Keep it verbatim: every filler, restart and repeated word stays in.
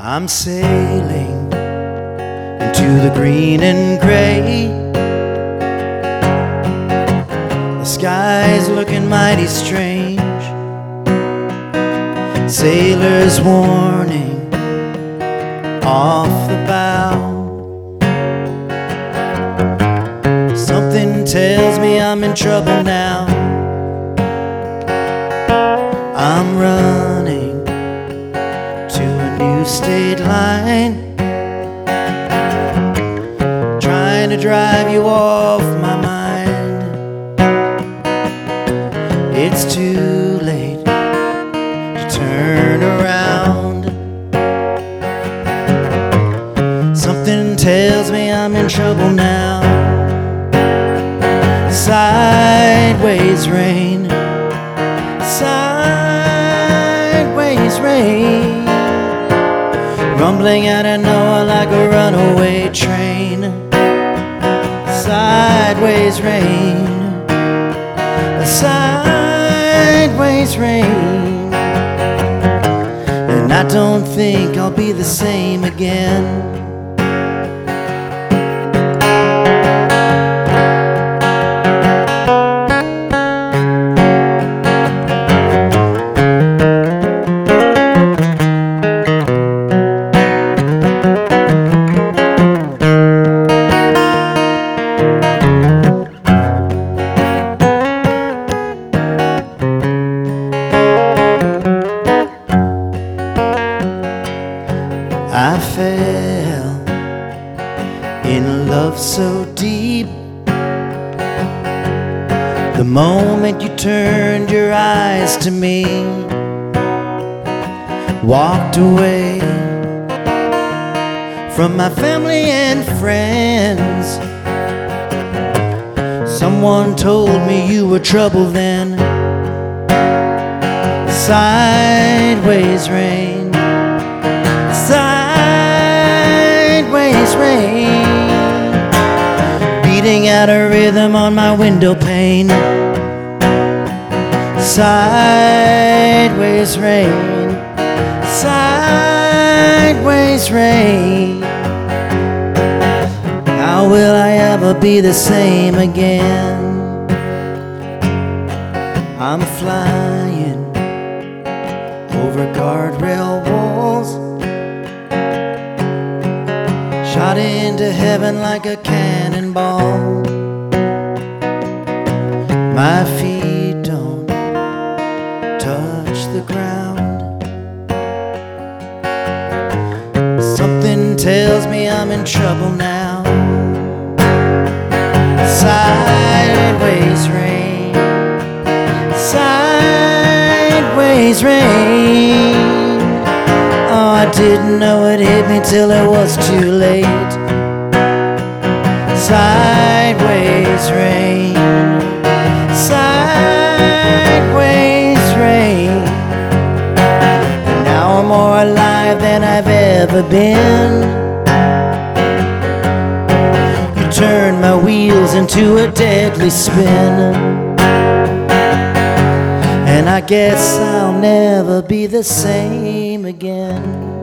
I'm sailing into the green and gray. The sky's looking mighty strange. Sailor's warning off the bow. Something tells me I'm in trouble now. I'm running to a new state line, trying to drive you off my mind. It's too late to turn around. Something tells me I'm in trouble now. Sideways rain, sideways rain, rumbling out of nowhere like a runaway train. Sideways rain, sideways rain, and I don't think I'll be the same again. I fell in love so deep the moment you turned your eyes to me, walked away from my family and friends. Someone told me you were trouble then. Sideways rain, sideways rain, beating out a rhythm on my window pane. Sideways rain, sideways rain, how will I ever be the same again? I'm flying over guardrail walls, shot into heaven like a cannonball. My feet don't touch the ground. Something tells me I'm in trouble now. Sideways rain, sideways rain, oh, I didn't know it hit me till it was too late. Sideways rain, sideways rain, and now I'm more alive than I've ever been. You turned my wheels into a deadly spin, and I guess I'll never be the same again.